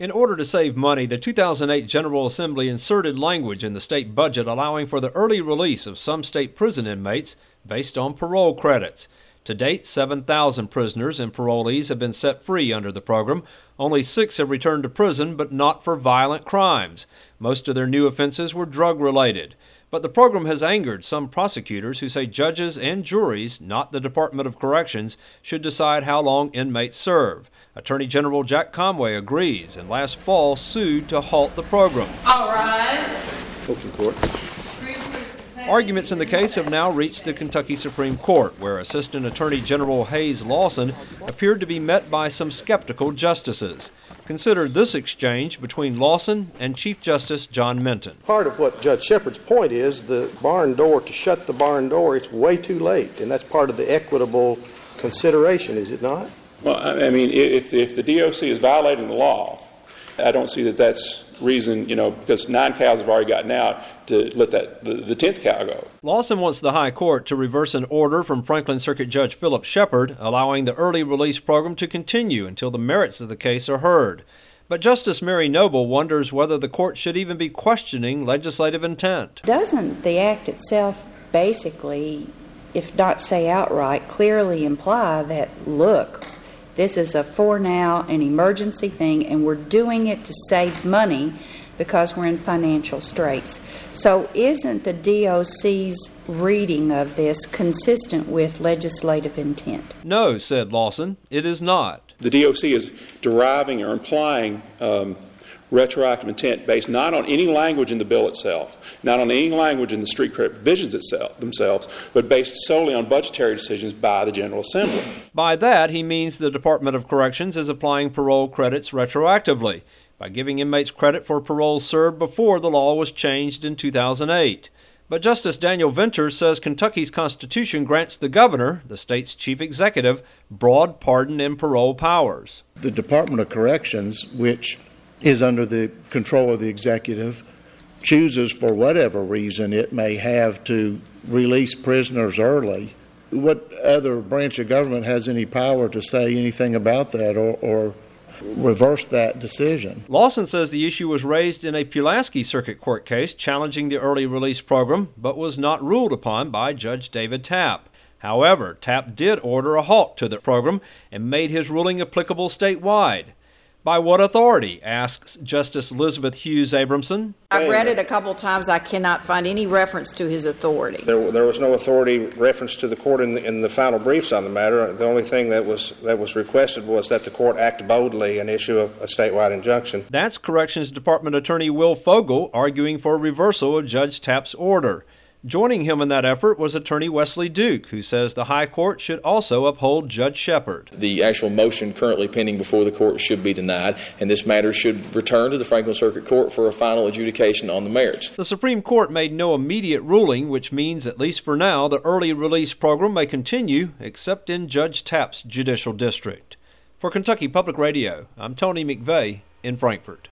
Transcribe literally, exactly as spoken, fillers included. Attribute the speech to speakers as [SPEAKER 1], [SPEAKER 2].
[SPEAKER 1] In order to save money, the two thousand eight General Assembly inserted language in the state budget allowing for the early release of some state prison inmates based on parole credits. To date, seven thousand prisoners and parolees have been set free under the program. Only six have returned to prison, but not for violent crimes. Most of their new offenses were drug-related. But the program has angered some prosecutors who say judges and juries, not the Department of Corrections, should decide how long inmates serve. Attorney General Jack Conway agrees and last fall sued to halt the program.
[SPEAKER 2] All rise.
[SPEAKER 3] Folks in court.
[SPEAKER 1] Arguments in the case have now reached the Kentucky Supreme Court, where Assistant Attorney General Hayes Lawson appeared to be met by some skeptical justices. Consider this exchange between Lawson and Chief Justice John Minton.
[SPEAKER 3] Part of what Judge Shepard's point is the barn door, to shut the barn door, it's way too late, and that's part of the equitable consideration, is it not?
[SPEAKER 4] Well, I mean, if, if the D O C is violating the law, I don't see that that's reason, you know, because nine cows have already gotten out to let that the, the tenth cow go.
[SPEAKER 1] Lawson wants the High Court to reverse an order from Franklin Circuit Judge Philip Shepard allowing the early release program to continue until the merits of the case are heard. But Justice Mary Noble wonders whether the court should even be questioning legislative intent.
[SPEAKER 5] Doesn't the act itself basically, if not say outright, clearly imply that, look, this is a for now, an emergency thing, and we're doing it to save money because we're in financial straits. So isn't the D O C's reading of this consistent with legislative intent?
[SPEAKER 1] No, said Lawson, it is not.
[SPEAKER 4] The D O C is deriving or implying um, retroactive intent based not on any language in the bill itself, not on any language in the street credit provisions itself, themselves, but based solely on budgetary decisions by the General Assembly.
[SPEAKER 1] By that, he means the Department of Corrections is applying parole credits retroactively by giving inmates credit for parole served before the law was changed in two thousand eight. But Justice Daniel Venters says Kentucky's Constitution grants the governor, the state's chief executive, broad pardon and parole powers.
[SPEAKER 6] The Department of Corrections, which is under the control of the executive, chooses for whatever reason it may have to release prisoners early. What other branch of government has any power to say anything about that or, or reverse that decision?
[SPEAKER 1] Lawson says the issue was raised in a Pulaski Circuit Court case challenging the early release program, but was not ruled upon by Judge David Tapp. However, Tapp did order a halt to the program and made his ruling applicable statewide. By what authority, asks Justice Elizabeth Hughes Abramson.
[SPEAKER 2] I've read it a couple times. I cannot find any reference to his authority.
[SPEAKER 3] There, there was no authority reference to the court in the, in the final briefs on the matter. The only thing that was that was requested was that the court act boldly and issue a, a statewide injunction. That's
[SPEAKER 1] Corrections Department Attorney Will Fogel arguing for reversal of Judge Tapp's order. Joining him in that effort was Attorney Wesley Duke, who says the High Court should also uphold Judge Shepard.
[SPEAKER 7] The actual motion currently pending before the court should be denied, and this matter should return to the Franklin Circuit Court for a final adjudication on the merits.
[SPEAKER 1] The Supreme Court made no immediate ruling, which means, at least for now, the early release program may continue, except in Judge Tapp's judicial district. For Kentucky Public Radio, I'm Tony McVeigh in Frankfort.